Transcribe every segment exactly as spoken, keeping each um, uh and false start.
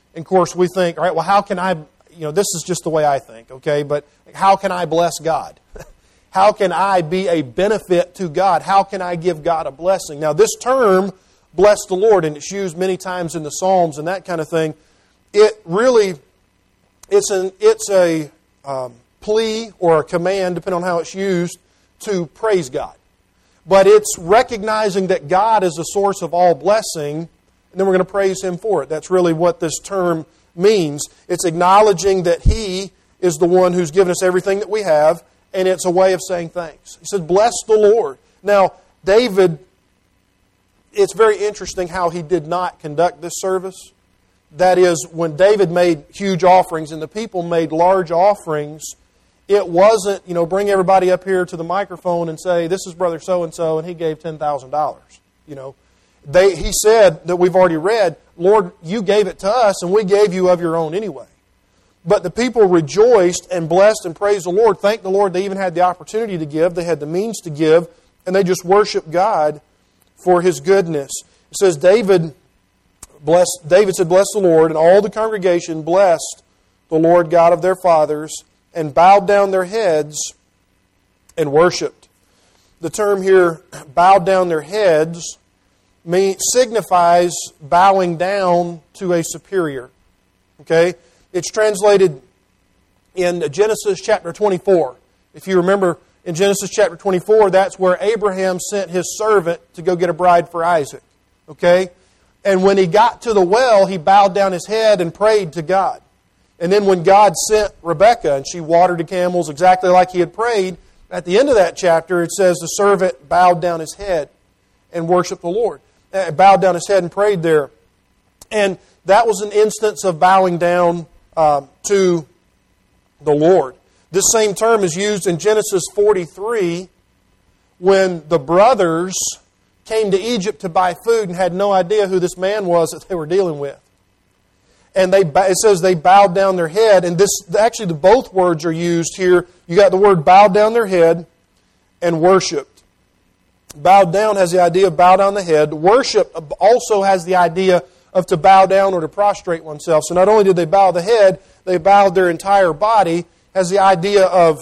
And of course, we think, all right, well, how can I, you know, this is just the way I think, okay, but how can I bless God? How can I be a benefit to God? How can I give God a blessing? Now, this term, bless the Lord, and it's used many times in the Psalms and that kind of thing, it really, it's an it's a um, plea or a command, depending on how it's used, to praise God. But it's recognizing that God is the source of all blessing, and then we're going to praise Him for it. That's really what this term means. It's acknowledging that He is the one who's given us everything that we have, and it's a way of saying thanks. He said, bless the Lord. Now, David, it's very interesting how he did not conduct this service. That is, when David made huge offerings and the people made large offerings, it wasn't, you know, bring everybody up here to the microphone and say, this is Brother so-and-so, and he gave ten thousand dollars. You know, they, he said that we've already read, Lord, you gave it to us, and we gave you of your own anyway. But the people rejoiced and blessed and praised the Lord. Thank the Lord they even had the opportunity to give. They had the means to give, and they just worshiped God for His goodness. It says, David... Bless, David said, bless the Lord, and all the congregation blessed the Lord God of their fathers and bowed down their heads and worshipped. The term here, bowed down their heads, mean, signifies bowing down to a superior. Okay? It's translated in Genesis chapter twenty-four. If you remember, in Genesis chapter twenty-four, that's where Abraham sent his servant to go get a bride for Isaac. Okay? And when he got to the well, he bowed down his head and prayed to God. And then when God sent Rebekah, and she watered the camels exactly like he had prayed, at the end of that chapter, it says the servant bowed down his head and worshiped the Lord. Uh, bowed down his head and prayed there. And that was an instance of bowing down um, to the Lord. This same term is used in Genesis forty-three when the brothers came to Egypt to buy food and had no idea who this man was that they were dealing with. And they it says they bowed down their head, and this actually the both words are used here. You got the word bowed down their head and worshipped. Bowed down has the idea of bow down the head. Worship also has the idea of to bow down or to prostrate oneself. So not only did they bow the head, they bowed their entire body, has the idea of,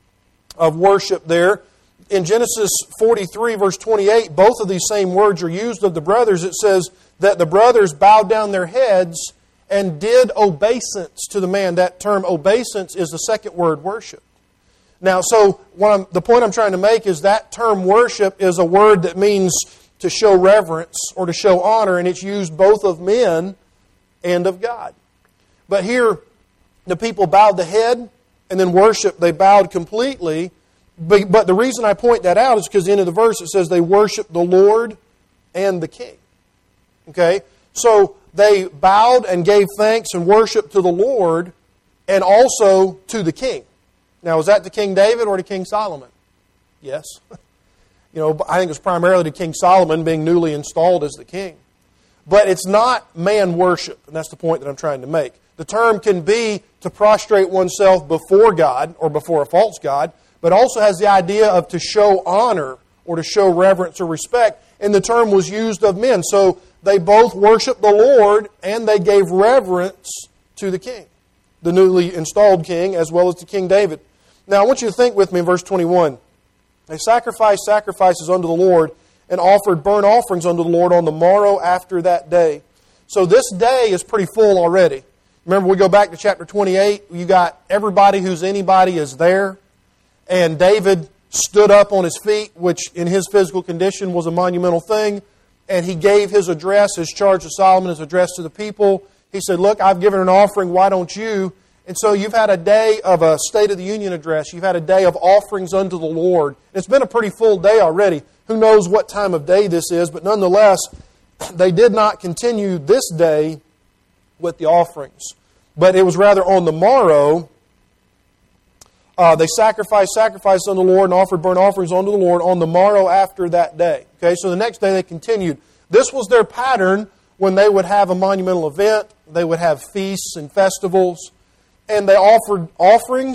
of worship there. In Genesis forty-three, verse twenty-eight, both of these same words are used of the brothers. It says that the brothers bowed down their heads and did obeisance to the man. That term obeisance is the second word, worship. Now, so what I'm, the point I'm trying to make is that term worship is a word that means to show reverence or to show honor, and it's used both of men and of God. But here, the people bowed the head and then worship. They bowed completely. But, but the reason I point that out is because at the end of the verse it says they worshiped the Lord and the King. Okay? So they bowed and gave thanks and worship to the Lord and also to the King. Now, was that to King David or to King Solomon? Yes. You know, I think it's primarily to King Solomon being newly installed as the king. But it's not man worship, and that's the point that I'm trying to make. The term can be to prostrate oneself before God or before a false god, but also has the idea of to show honor or to show reverence or respect. And the term was used of men. So they both worshiped the Lord and they gave reverence to the king, the newly installed king, as well as to King David. Now I want you to think with me in verse twenty-one. They sacrificed sacrifices unto the Lord and offered burnt offerings unto the Lord on the morrow after that day. So this day is pretty full already. Remember, we go back to chapter twenty-eight. You got everybody who's anybody is there. And David stood up on his feet, which in his physical condition was a monumental thing. And he gave his address, his charge to Solomon, his address to the people. He said, look, I've given an offering, why don't you? And so you've had a day of a State of the Union address. You've had a day of offerings unto the Lord. It's been a pretty full day already. Who knows what time of day this is, but nonetheless, they did not continue this day with the offerings. But it was rather on the morrow, uh, they sacrificed sacrifices unto the Lord and offered burnt offerings unto the Lord on the morrow after that day. Okay, so the next day they continued. This was their pattern when they would have a monumental event. They would have feasts and festivals. And they offered offerings,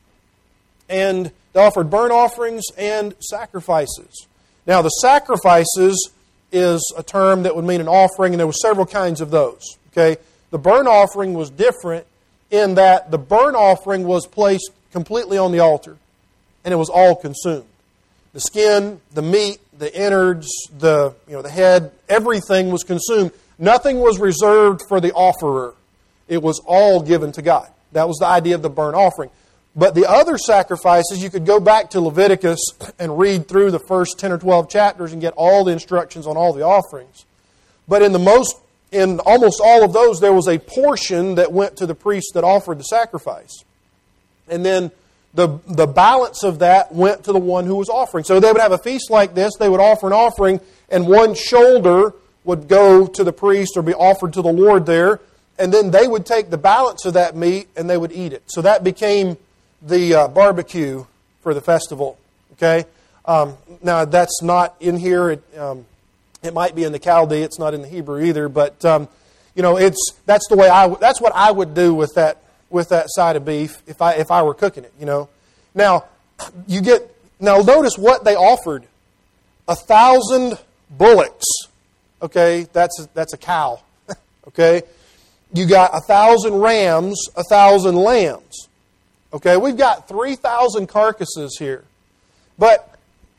and they offered burnt offerings and sacrifices. Now, the sacrifices is a term that would mean an offering, and there were several kinds of those. Okay, The burnt offering was different in that the burnt offering was placed completely on the altar, and it was all consumed. The skin, the meat, the innards, the you know the head, everything was consumed. Nothing was reserved for the offerer. It was all given to God. That was the idea of the burnt offering. But the other sacrifices, you could go back to Leviticus and read through the first ten or twelve chapters and get all the instructions on all the offerings. But in the most, in almost all of those, there was a portion that went to the priest that offered the sacrifice. And then the, the balance of that went to the one who was offering. So they would have a feast like this, they would offer an offering, and one shoulder would go to the priest or be offered to the Lord there, and then they would take the balance of that meat and they would eat it. So that became the uh, barbecue for the festival. Okay, um, now that's not in here. It, um, it might be in the Chaldee. It's not in the Hebrew either. But um, you know, it's that's the way I. W- that's what I would do with that with that side of beef if I if I were cooking it. You know, now you get now notice what they offered: a thousand bullocks. Okay, that's a, that's a cow. Okay, you got a thousand rams, a thousand lambs. Okay, we've got three thousand carcasses here. But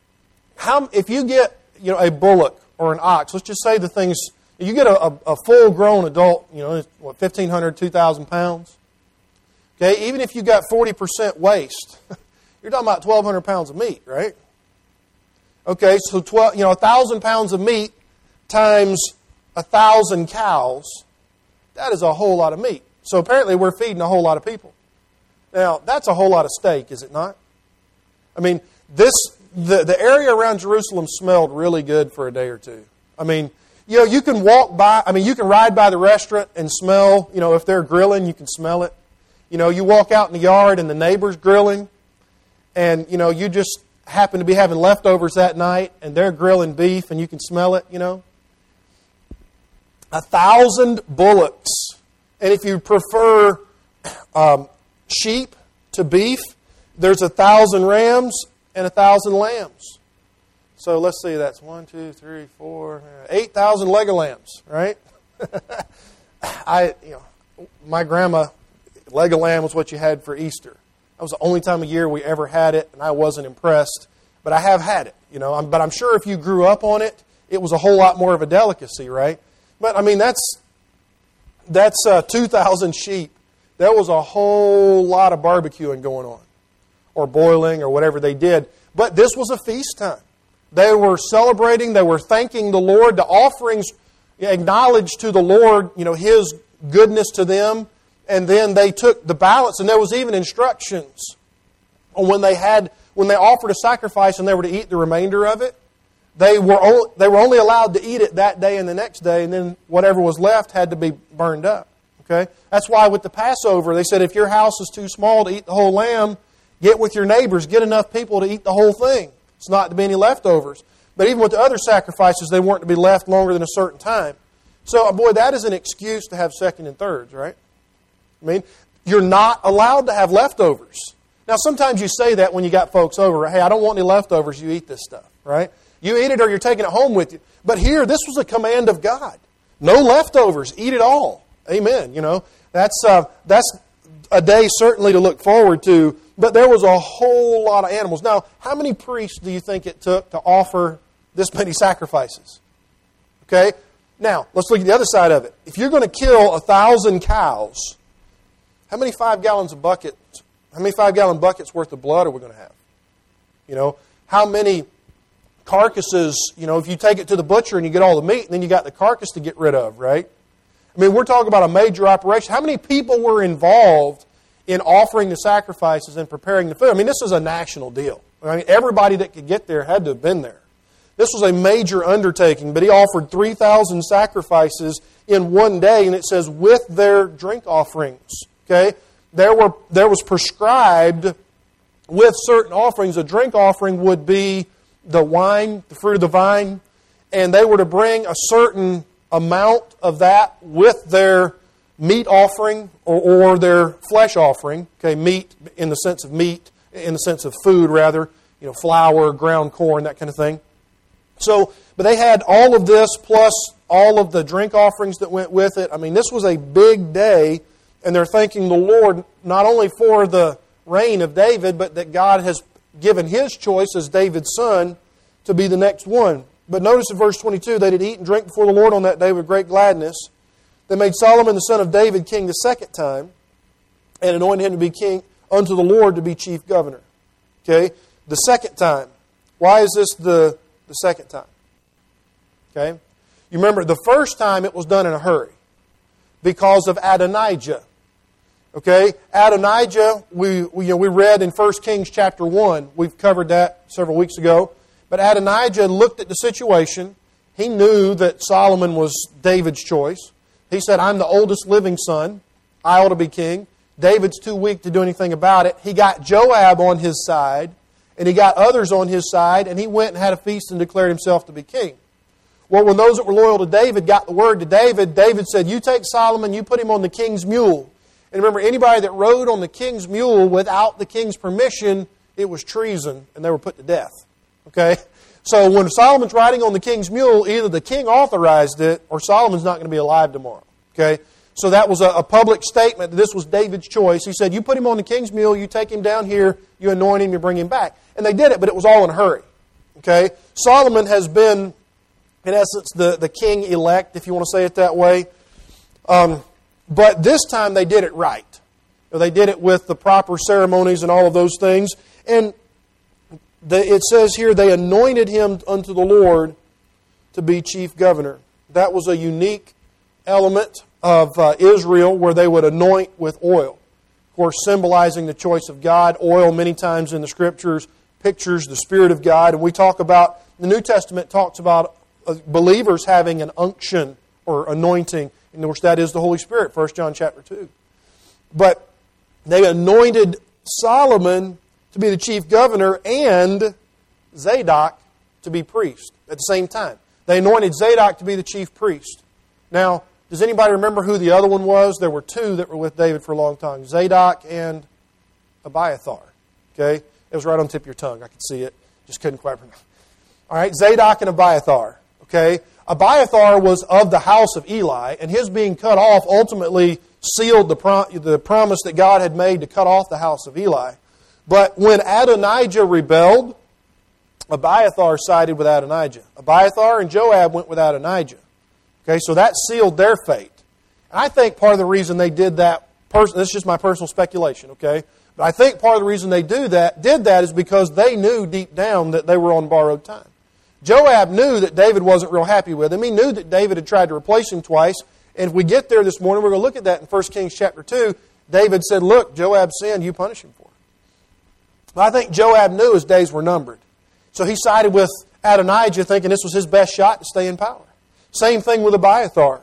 how if you get you know a bullock or an ox, let's just say the thing's, you get a, a, a full-grown adult, you know, what, fifteen hundred, two thousand pounds. Okay, even if you got forty percent waste, you're talking about twelve hundred pounds of meat, right? Okay, so twelve, you know, one thousand pounds of meat times one thousand cows, that is a whole lot of meat. So apparently we're feeding a whole lot of people. Now, that's a whole lot of steak, is it not? I mean, this the, the area around Jerusalem smelled really good for a day or two. I mean, you know, you can walk by, I mean, you can ride by the restaurant and smell, you know, if they're grilling, you can smell it. You know, you walk out in the yard and the neighbor's grilling, and, you know, you just happen to be having leftovers that night, and they're grilling beef, and you can smell it, you know. A thousand bullocks. And if you prefer um, sheep to beef, there's a thousand rams and a thousand lambs. So let's see, that's one, two, three, four, eight thousand leg of lambs, right? I, you know, my grandma, leg of lamb was what you had for Easter. That was the only time of year we ever had it, and I wasn't impressed. But I have had it, you know. But I'm sure if you grew up on it, it was a whole lot more of a delicacy, right? But I mean, that's that's uh, two thousand sheep. There was a whole lot of barbecuing going on, or boiling, or whatever they did. But this was a feast time. They were celebrating. They were thanking the Lord. The offerings acknowledged to the Lord, you know, His goodness to them. And then they took the balance, and there was even instructions on when they had when they offered a sacrifice and they were to eat the remainder of it. They were only, they were only allowed to eat it that day and the next day, and then whatever was left had to be burned up. Okay, that's why with the Passover they said if your house is too small to eat the whole lamb, get with your neighbors, get enough people to eat the whole thing. It's not to be any leftovers. But even with the other sacrifices, they weren't to be left longer than a certain time. So, boy, that is an excuse to have second and thirds, right? I mean, you're not allowed to have leftovers. Now, sometimes you say that when you got folks over. Hey, I don't want any leftovers. You eat this stuff, right? You eat it or you're taking it home with you. But here, this was a command of God. No leftovers. Eat it all. Amen. You know, that's uh, that's a day certainly to look forward to. But there was a whole lot of animals. Now, how many priests do you think it took to offer this many sacrifices? Okay? Now, let's look at the other side of it. If you're going to kill a thousand cows, how many five-gallons of buckets, how many five-gallon buckets worth of blood are we going to have? You know, how many carcasses, you know, if you take it to the butcher and you get all the meat, and then you got the carcass to get rid of, right? I mean, we're talking about a major operation. How many people were involved in offering the sacrifices and preparing the food? I mean, this is a national deal. I mean, everybody that could get there had to have been there. This was a major undertaking, but he offered three thousand sacrifices in one day, and it says, with their drink offerings. Okay? There were there was prescribed with certain offerings. A drink offering would be the wine, the fruit of the vine, and they were to bring a certain amount of that with their meat offering or, or their flesh offering. Okay, meat in the sense of meat, in the sense of food rather, you know, flour, ground corn, that kind of thing. So, but they had all of this plus all of the drink offerings that went with it. I mean, this was a big day, and they're thanking the Lord not only for the reign of David, but that God has given his choice as David's son to be the next one. But notice in verse twenty-two, they did eat and drink before the Lord on that day with great gladness. They made Solomon the son of David king the second time, and anointed him to be king unto the Lord to be chief governor. Okay? The second time. Why is this the, the second time? Okay? You remember, the first time it was done in a hurry because of Adonijah. Okay? Adonijah, we, we, you know, we read in First Kings chapter one. We've covered that several weeks ago. But Adonijah looked at the situation. He knew that Solomon was David's choice. He said, I'm the oldest living son. I ought to be king. David's too weak to do anything about it. He got Joab on his side, and he got others on his side, and he went and had a feast and declared himself to be king. Well, when those that were loyal to David got the word to David, David said, you take Solomon, you put him on the king's mule. And remember, anybody that rode on the king's mule without the king's permission, it was treason, and they were put to death. Okay? So when Solomon's riding on the king's mule, either the king authorized it, or Solomon's not going to be alive tomorrow. Okay? So that was a, a public statement that this was David's choice. He said, you put him on the king's mule, you take him down here, you anoint him, you bring him back. And they did it, but it was all in a hurry. Okay? Solomon has been, in essence, the, the king-elect, if you want to say it that way. Um, but this time they did it right. They did it with the proper ceremonies and all of those things. And the, it says here, they anointed him unto the Lord to be chief governor. That was a unique element of uh, Israel where they would anoint with oil. Of course, symbolizing the choice of God. Oil, many times in the Scriptures, pictures the Spirit of God. And we talk about, the New Testament talks about uh, believers having an unction or anointing, in which that is the Holy Spirit, First John chapter two. But they anointed Solomon to be the chief governor and Zadok to be priest at the same time. They anointed Zadok to be the chief priest. Now, does anybody remember who the other one was? There were two that were with David for a long time. Zadok and Abiathar. Okay? It was right on the tip of your tongue. I could see it. Just couldn't quite remember. All right, Zadok and Abiathar. Okay? Abiathar was of the house of Eli, and his being cut off ultimately sealed the, prom- the promise that God had made to cut off the house of Eli. But when Adonijah rebelled, Abiathar sided with Adonijah. Abiathar and Joab went with Adonijah. Okay, so that sealed their fate. And I think part of the reason they did that, pers- this is just my personal speculation, okay? But I think part of the reason they do that, did that is because they knew deep down that they were on borrowed time. Joab knew that David wasn't real happy with him. He knew that David had tried to replace him twice. And if we get there this morning, we're going to look at that in First Kings chapter two. David said, look, Joab sinned, you punish him for it. But I think Joab knew his days were numbered. So he sided with Adonijah thinking this was his best shot to stay in power. Same thing with Abiathar.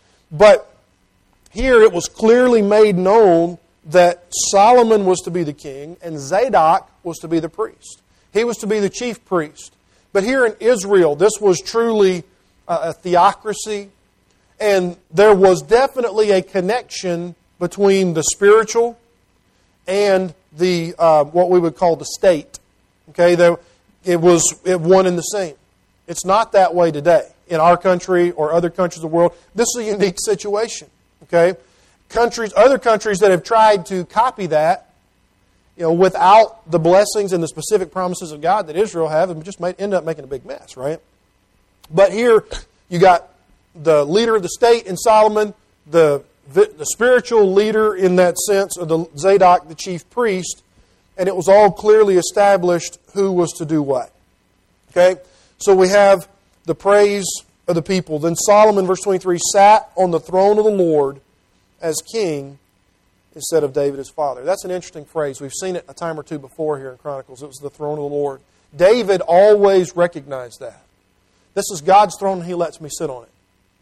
But here it was clearly made known that Solomon was to be the king and Zadok was to be the priest. He was to be the chief priest. But here in Israel, this was truly a theocracy, and there was definitely a connection between the spiritual and the uh, what we would call the state. Okay, there, it was it one and the same. It's not that way today in our country or other countries of the world. This is a unique situation. Okay, countries, other countries that have tried to copy that, you know, without the blessings and the specific promises of God that Israel have, and just might end up making a big mess, right? But here you got the leader of the state in Solomon, the the spiritual leader in that sense of the Zadok, the chief priest, and it was all clearly established who was to do what. Okay, so we have the praise of the people. Then Solomon, verse twenty-three, sat on the throne of the Lord as king instead of David his father. That's an interesting phrase. We've seen it a time or two before here in Chronicles. It was the throne of the Lord. David always recognized that. This is God's throne and He lets me sit on it.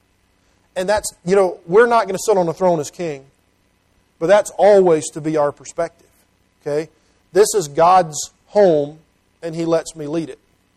And that's, you know, we're not going to sit on the throne as king, but that's always to be our perspective. Okay? This is God's home and He lets me lead it.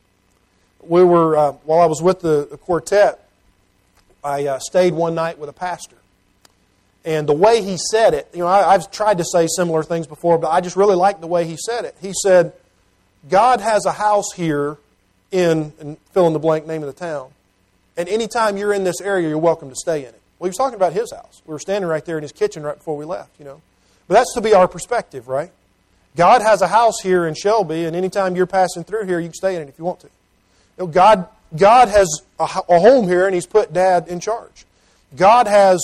We were, uh, while I was with the, the quartet, I uh, stayed one night with a pastor. And the way he said it, you know, I, I've tried to say similar things before, but I just really liked the way he said it. He said, God has a house here in, and fill in the blank name of the town, And anytime you're in this area, you're welcome to stay in it. Well, he was talking about his house. We were standing right there in his kitchen right before we left, you know. But that's to be our perspective, right? God has a house here in Shelby, and anytime you're passing through here, you can stay in it if you want to. You know, God, God has a, a home here, and He's put Dad in charge. God has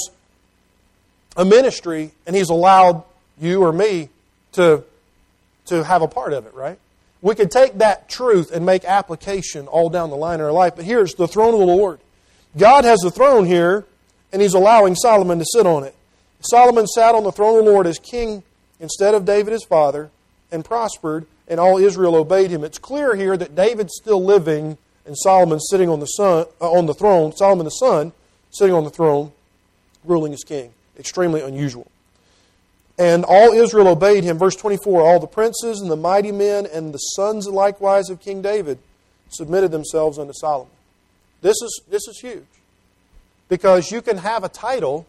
a ministry, and He's allowed you or me to, to have a part of it, right? We could take that truth and make application all down the line in our life, but here's the throne of the Lord. God has a throne here, and He's allowing Solomon to sit on it. Solomon sat on the throne of the Lord as king instead of David his father, and prospered, and all Israel obeyed him. It's clear here that David's still living, and Solomon sitting on the son, uh, on the throne. Solomon the son sitting on the throne, ruling as king. Extremely unusual. And all Israel obeyed him. Verse twenty-four, all the princes and the mighty men and the sons likewise of King David submitted themselves unto Solomon. This is this is huge. Because you can have a title,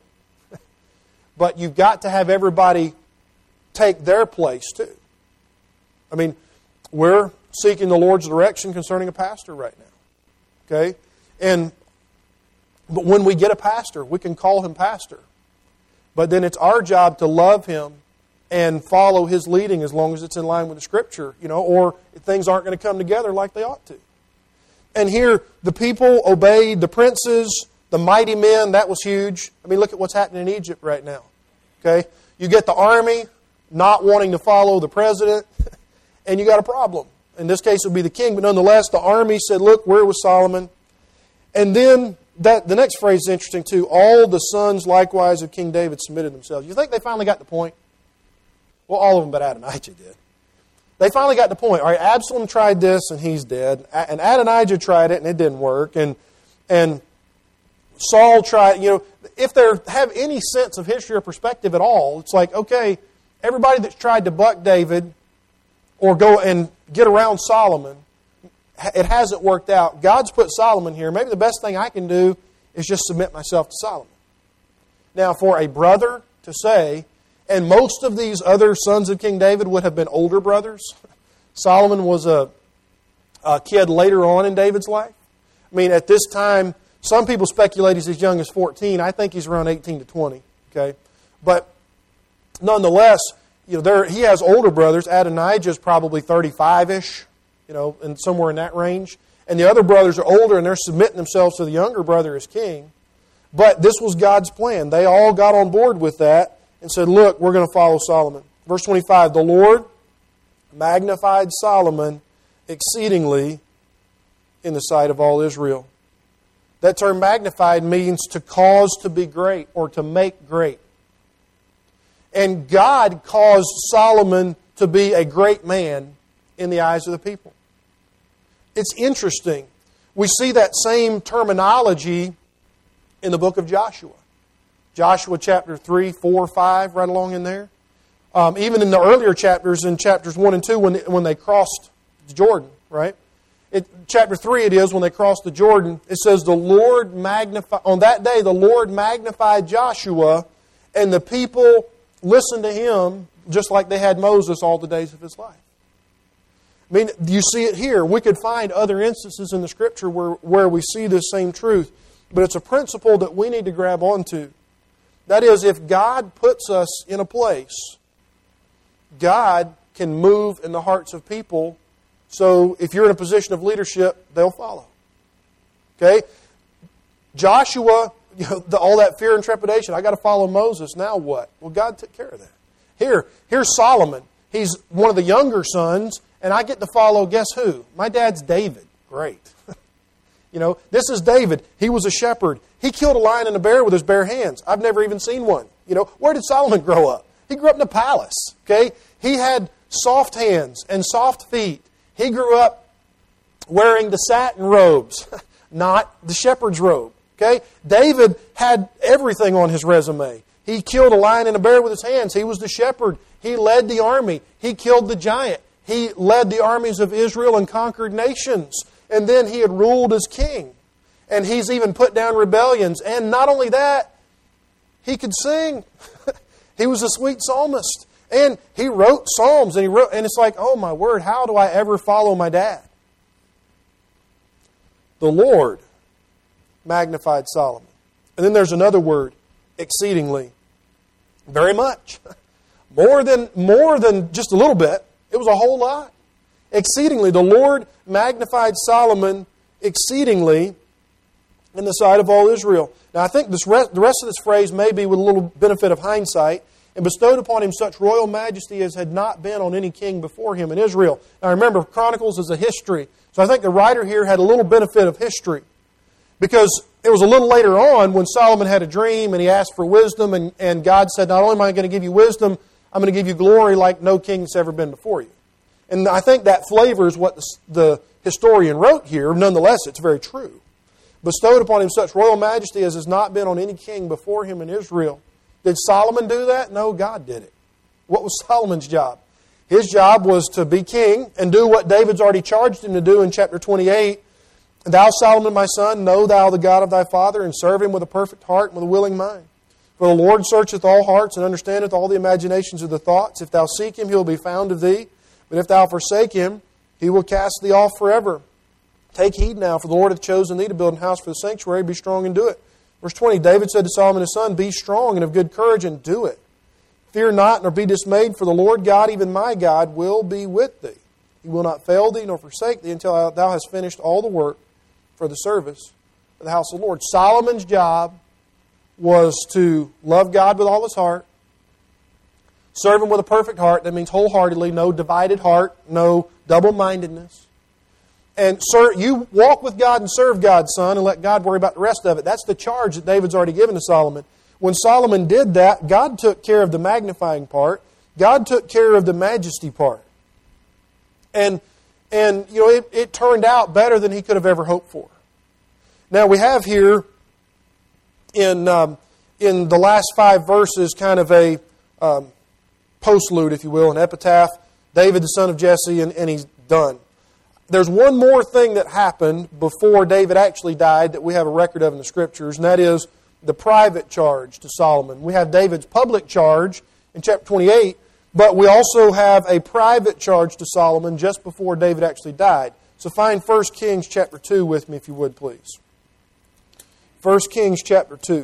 but you've got to have everybody take their place too. I mean, we're seeking the Lord's direction concerning a pastor right now. Okay? And but when we get a pastor, we can call him pastor. But then it's our job to love him and follow his leading as long as it's in line with the Scripture, you know, or things aren't going to come together like they ought to. And here, the people obeyed the princes, the mighty men. That was huge. I mean, look at what's happening in Egypt right now. Okay? You get the army not wanting to follow the president, and you got a problem. In this case, it would be the king, but nonetheless, the army said, look, we're with Solomon. And then that the next phrase is interesting too. All the sons likewise of King David submitted themselves. You think they finally got the point? Well, all of them but Adonijah did. They finally got the point. All right, Absalom tried this and he's dead. And Adonijah tried it and it didn't work. And and Saul tried, you know, if they have any sense of history or perspective at all, it's like, okay, everybody that's tried to buck David or go and get around Solomon, it hasn't worked out. God's put Solomon here. Maybe the best thing I can do is just submit myself to Solomon. Now, for a brother to say, and most of these other sons of King David would have been older brothers. Solomon was a, a kid later on in David's life. I mean, at this time, some people speculate he's as young as fourteen. I think he's around eighteen to twenty. Okay, but nonetheless, you know, there he has older brothers. Adonijah is probably thirty-five-ish, you know, and somewhere in that range. And the other brothers are older, and they're submitting themselves to the younger brother as king. But this was God's plan. They all got on board with that and said, look, we're going to follow Solomon. Verse twenty-five, the Lord magnified Solomon exceedingly in the sight of all Israel. That term magnified means to cause to be great or to make great. And God caused Solomon to be a great man in the eyes of the people. It's interesting. We see that same terminology in the book of Joshua. Joshua chapter three, four, five, right along in there. Um, even in the earlier chapters, in chapters one and two, when they, when they crossed Jordan, right? It, chapter three it is, when they crossed the Jordan, it says, the Lord magnified, on that day the Lord magnified Joshua, and the people listened to him just like they had Moses all the days of his life. I mean, you see it here. We could find other instances in the Scripture where, where we see this same truth, but it's a principle that we need to grab onto. That is, if God puts us in a place, God can move in the hearts of people. So if you're in a position of leadership, they'll follow. Okay? Joshua, you know, the, all that fear and trepidation. I got to follow Moses. Now what? Well, God took care of that. Here, here's Solomon. He's one of the younger sons, and I get to follow, guess who? My dad's David. Great. You know, this is David. He was a shepherd. He killed a lion and a bear with his bare hands. I've never even seen one. You know, where did Solomon grow up? He grew up in a palace. Okay? He had soft hands and soft feet. He grew up wearing the satin robes, not the shepherd's robe. Okay? David had everything on his resume. He killed a lion and a bear with his hands. He was the shepherd. He led the army. He killed the giant. He led the armies of Israel and conquered nations. And then he had ruled as king. And he's even put down rebellions. And not only that, he could sing. He was a sweet psalmist. And he wrote psalms. And he wrote, and it's like, oh my word, how do I ever follow my dad? The Lord magnified Solomon. And then there's another word, exceedingly. Very much. More than, more than just a little bit. It was a whole lot. Exceedingly. The Lord magnified Solomon exceedingly in the sight of all Israel. Now I think this rest, the rest of this phrase may be with a little benefit of hindsight. And bestowed upon him such royal majesty as had not been on any king before him in Israel. Now remember, Chronicles is a history. So I think the writer here had a little benefit of history. Because it was a little later on when Solomon had a dream and he asked for wisdom. And, and God said, not only am I going to give you wisdom, I'm going to give you glory like no king's ever been before you. And I think that flavors what the, the historian wrote here. Nonetheless, it's very true. Bestowed upon him such royal majesty as has not been on any king before him in Israel. Did Solomon do that? No, God did it. What was Solomon's job? His job was to be king and do what David's already charged him to do in chapter twenty-eight. Thou, Solomon, my son, know thou the God of thy father, and serve him with a perfect heart and with a willing mind. For the Lord searcheth all hearts, and understandeth all the imaginations of the thoughts. If thou seek him, he will be found of thee. But if thou forsake him, he will cast thee off forever. Take heed now, for the Lord hath chosen thee to build an house for the sanctuary. Be strong and do it. Verse twenty, David said to Solomon his son, Be strong and of good courage, and do it. Fear not, nor be dismayed, for the Lord God, even my God, will be with thee. He will not fail thee, nor forsake thee, until thou hast finished all the work for the service of the house of the Lord. Solomon's job was to love God with all his heart, serve him with a perfect heart. That means wholeheartedly, no divided heart, no double-mindedness. And sir, you walk with God and serve God, son, and let God worry about the rest of it. That's the charge that David's already given to Solomon. When Solomon did that, God took care of the magnifying part. God took care of the majesty part. And, and you know, it, it turned out better than he could have ever hoped for. Now, we have here in, um, in the last five verses kind of a um, postlude, if you will, an epitaph. David, the son of Jesse, and, and he's done. There's one more thing that happened before David actually died that we have a record of in the Scriptures, and that is the private charge to Solomon. We have David's public charge in chapter twenty-eight, but we also have a private charge to Solomon just before David actually died. So find First Kings chapter two with me, if you would, please. First Kings chapter two.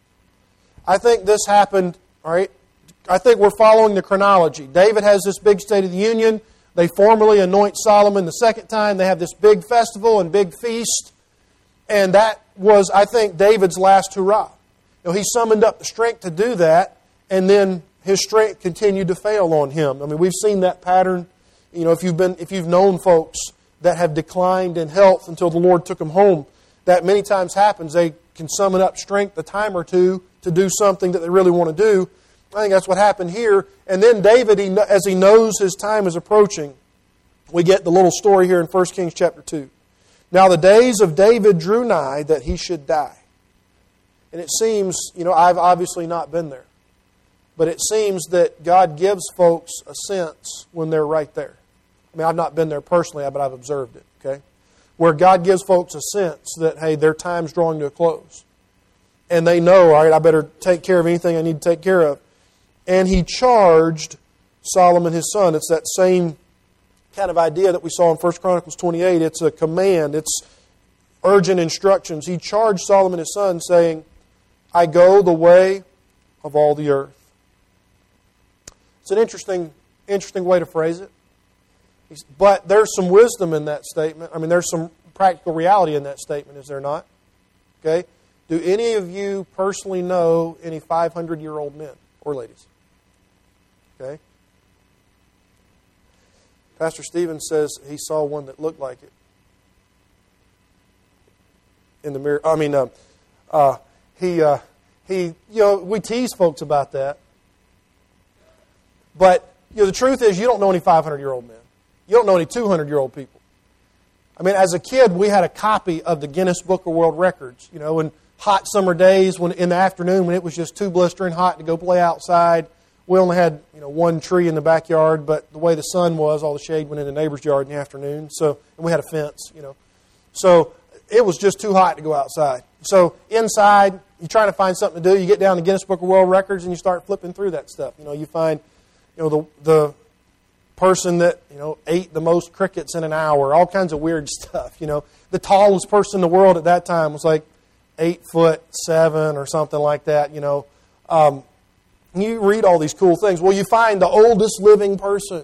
I think this happened, all right, I think we're following the chronology. David has this big State of the Union. They formally anoint Solomon the second time. They have this big festival and big feast. And that was, I think, David's last hurrah. You know, he summoned up the strength to do that, and then his strength continued to fail on him. I mean, we've seen that pattern. You know, if you've been, if you've known folks that have declined in health until the Lord took them home, that many times happens. They can summon up strength a time or two to do something that they really want to do. I think that's what happened here. And then David, he, as he knows his time is approaching, we get the little story here in First Kings chapter two. Now the days of David drew nigh that he should die. And it seems, you know, I've obviously not been there. But it seems that God gives folks a sense when they're right there. I mean, I've not been there personally, but I've observed it, okay? Where God gives folks a sense that, hey, their time's drawing to a close. And they know, all right, I better take care of anything I need to take care of. And he charged Solomon his son. It's that same kind of idea that we saw in First Chronicles twenty-eight. It's a command. It's urgent instructions. He charged Solomon his son, saying, I go the way of all the earth. It's an interesting, interesting way to phrase it. But there's some wisdom in that statement. I mean, there's some practical reality in that statement, is there not? Okay? Do any of you personally know any five hundred year old men or ladies? Okay? Pastor Stevens says he saw one that looked like it in the mirror. I mean, uh, uh, he, uh, he, you know, we tease folks about that. But, you know, the truth is you don't know any five hundred year old men. You don't know any two hundred year old people. I mean, as a kid, we had a copy of the Guinness Book of World Records, you know, in hot summer days when in the afternoon when it was just too blistering hot to go play outside. We only had, you know, one tree in the backyard, but the way the sun was, all the shade went in the neighbor's yard in the afternoon. So, and we had a fence, you know. So it was just too hot to go outside. So inside, you're trying to find something to do. You get down to Guinness Book of World Records and you start flipping through that stuff. You know, you find, you know, the the person that, you know, ate the most crickets in an hour, all kinds of weird stuff. You know, the tallest person in the world at that time was like eight foot seven or something like that, you know. Um, you read all these cool things. Well, you find the oldest living person.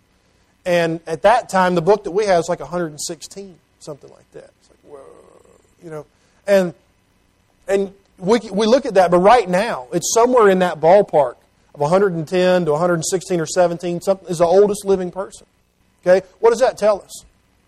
And at that time, the book that we have is like one hundred sixteen, something like that. It's like, whoa, you know. And and we we look at that, but right now, it's somewhere in that ballpark of one hundred ten to one hundred sixteen or seventeen, something is the oldest living person. Okay? What does that tell us?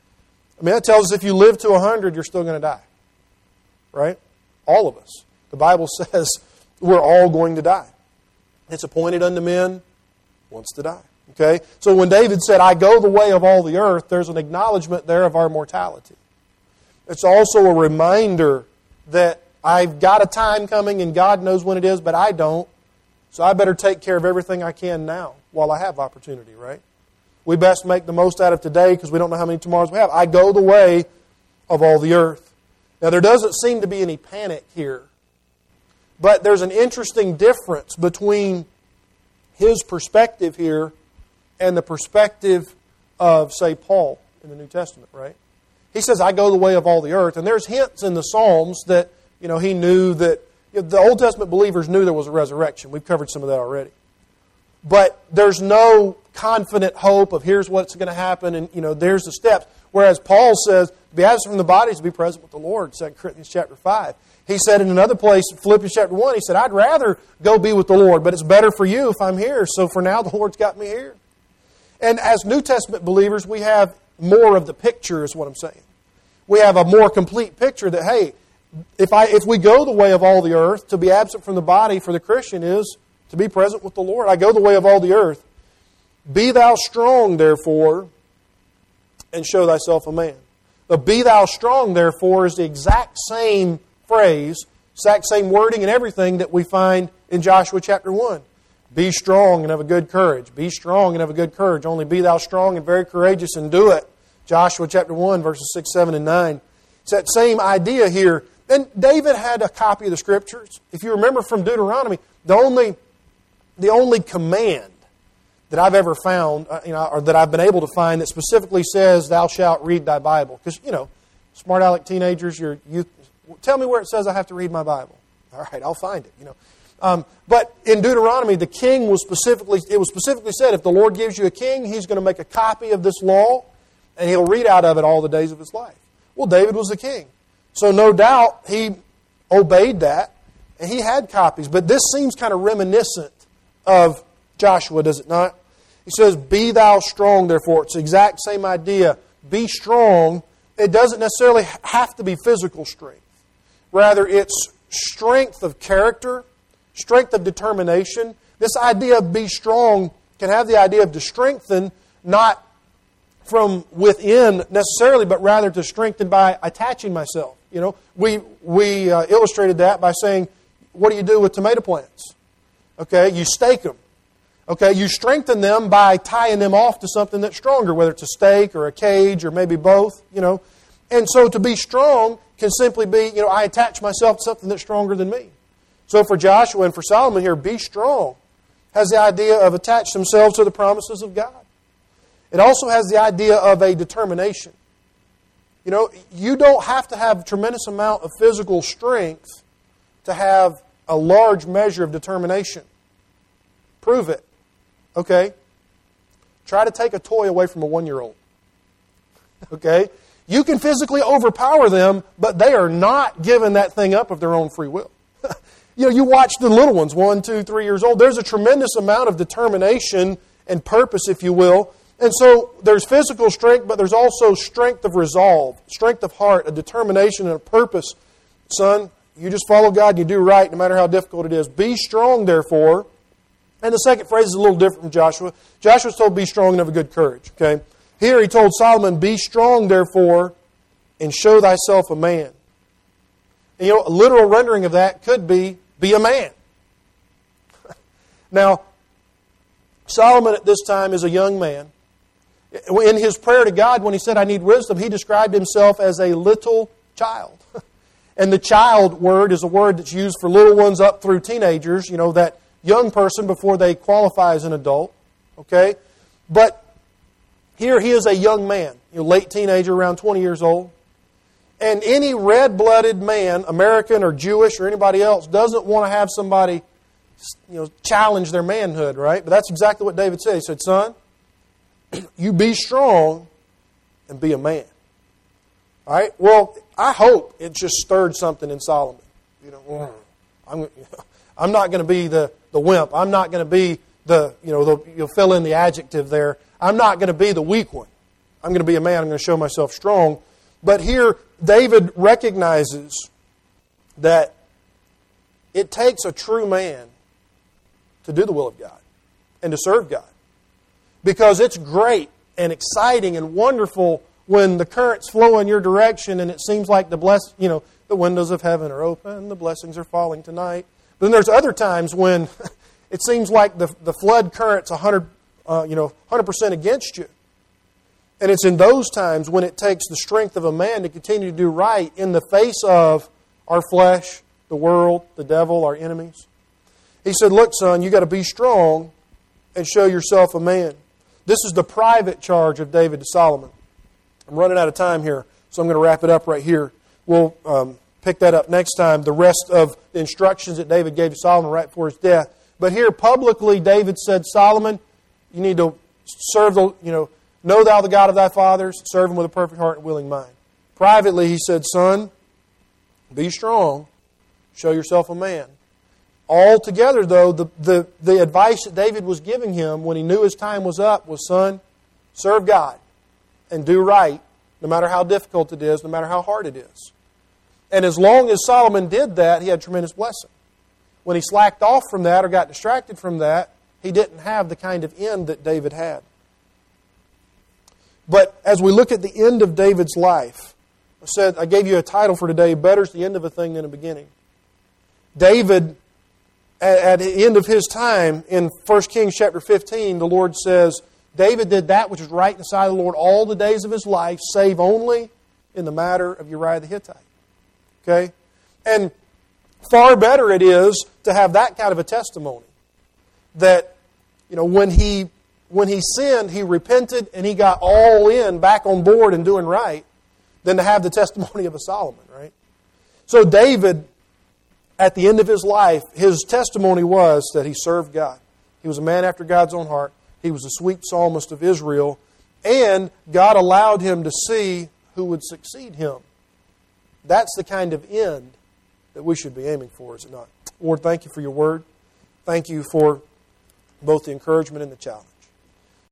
I mean, that tells us if you live to one hundred, you're still going to die. Right? All of us. The Bible says we're all going to die. It's appointed unto men once to die. Okay? So when David said, I go the way of all the earth, there's an acknowledgement there of our mortality. It's also a reminder that I've got a time coming and God knows when it is, but I don't. So I better take care of everything I can now while I have opportunity, right? We best make the most out of today because we don't know how many tomorrows we have. I go the way of all the earth. Now there doesn't seem to be any panic here, but there's an interesting difference between his perspective here and the perspective of, say, Paul in the New Testament, right? He says, I go the way of all the earth. And there's hints in the Psalms that, you know, he knew that, you know, the Old Testament believers knew there was a resurrection. We've covered some of that already. But there's no confident hope of here's what's going to happen and, you know, there's the steps. Whereas Paul says, to be absent from the body is to be present with the Lord, Second Corinthians chapter five. He said in another place, Philippians chapter one, he said, I'd rather go be with the Lord, but it's better for you if I'm here. So for now, the Lord's got me here. And as New Testament believers, we have more of the picture, is what I'm saying. We have a more complete picture that, hey, if I if we go the way of all the earth, to be absent from the body for the Christian is to be present with the Lord. I go the way of all the earth. Be thou strong, therefore, and show thyself a man. The be thou strong, therefore, is the exact same phrase, exact same wording and everything that we find in Joshua chapter one. Be strong and have a good courage. Be strong and have a good courage. Only be thou strong and very courageous and do it. Joshua chapter one, verses six, seven, and nine. It's that same idea here. And David had a copy of the Scriptures. If you remember from Deuteronomy, the only, the only command that I've ever found, uh, you know, or that I've been able to find that specifically says, thou shalt read thy Bible. Because, you know, smart aleck teenagers, your youth, tell me where it says I have to read my Bible. All right, I'll find it, you know. Um, but in Deuteronomy, the king was specifically, it was specifically said, if the Lord gives you a king, he's going to make a copy of this law, and he'll read out of it all the days of his life. Well, David was the king. So no doubt he obeyed that, and he had copies. But this seems kind of reminiscent of Joshua, does it not? He says, be thou strong, therefore. It's the exact same idea. Be strong. It doesn't necessarily have to be physical strength. Rather, it's strength of character, strength of determination. This idea of be strong can have the idea of to strengthen, not from within necessarily, but rather to strengthen by attaching myself. You know, we we uh, illustrated that by saying, what do you do with tomato plants? Okay, you stake them. Okay, you strengthen them by tying them off to something that's stronger, whether it's a stake or a cage or maybe both, you know. And so to be strong can simply be, you know, I attach myself to something that's stronger than me. So for Joshua and for Solomon here, be strong has the idea of attach themselves to the promises of God. It also has the idea of a determination. You know, you don't have to have a tremendous amount of physical strength to have a large measure of determination. Prove it. Okay? Try to take a toy away from a one-year-old. Okay? You can physically overpower them, but they are not giving that thing up of their own free will. You know, you watch the little ones, one, two, three years old. There's a tremendous amount of determination and purpose, if you will. And so there's physical strength, but there's also strength of resolve, strength of heart, a determination and a purpose. Son, you just follow God and you do right no matter how difficult it is. Be strong, therefore. And the second phrase is a little different from Joshua. Joshua's told, be strong and have a good courage. Okay. Here he told Solomon, be strong, therefore, and show thyself a man. And, you know, a literal rendering of that could be, be a man. Now, Solomon at this time is a young man. In his prayer to God, when he said, I need wisdom, he described himself as a little child. And the child word is a word that's used for little ones up through teenagers, you know, that young person before they qualify as an adult. Okay? But here he is a young man, you know, late teenager, around twenty years old. And any red-blooded man, American or Jewish or anybody else, doesn't want to have somebody, you know, challenge their manhood, right? But that's exactly what David said. He said, son, you be strong and be a man. All right? Well, I hope it just stirred something in Solomon. You know, I'm, I'm not going to be the, the wimp. I'm not going to be the, you know, the, you'll fill in the adjective there. I'm not going to be the weak one. I'm going to be a man. I'm going to show myself strong. But here, David recognizes that it takes a true man to do the will of God and to serve God. Because it's great and exciting and wonderful when the currents flow in your direction and it seems like the bless, you know, the windows of heaven are open, the blessings are falling tonight. But then there's other times when it seems like the the flood current's one hundred, uh, you know, one hundred percent against you. And it's in those times when it takes the strength of a man to continue to do right in the face of our flesh, the world, the devil, our enemies. He said, look, son, you got to be strong and show yourself a man. This is the private charge of David to Solomon. I'm running out of time here, so I'm going to wrap it up right here. We'll um, pick that up next time, the rest of the instructions that David gave to Solomon right before his death. But here publicly, David said, Solomon, you need to serve the, you know, know thou the God of thy fathers, serve him with a perfect heart and willing mind. Privately, he said, son, be strong, show yourself a man. Altogether, though, the, the, the advice that David was giving him when he knew his time was up was, son, serve God and do right, no matter how difficult it is, no matter how hard it is. And as long as Solomon did that, he had tremendous blessing. When he slacked off from that or got distracted from that, he didn't have the kind of end that David had. But as we look at the end of David's life, I said I gave you a title for today, Better's the End of a Thing Than a Beginning. David, at the end of his time, in First Kings chapter fifteen, the Lord says, David did that which was right in the sight of the Lord all the days of his life, save only in the matter of Uriah the Hittite. Okay? And far better it is to have that kind of a testimony. That, you know, when he when he sinned, he repented and he got all in, back on board and doing right, than to have the testimony of a Solomon, right? So David, at the end of his life, his testimony was that he served God. He was a man after God's own heart. He was the sweet psalmist of Israel. And God allowed him to see who would succeed him. That's the kind of end that we should be aiming for, is it not? Lord, thank you for your word. Thank you for both the encouragement and the challenge.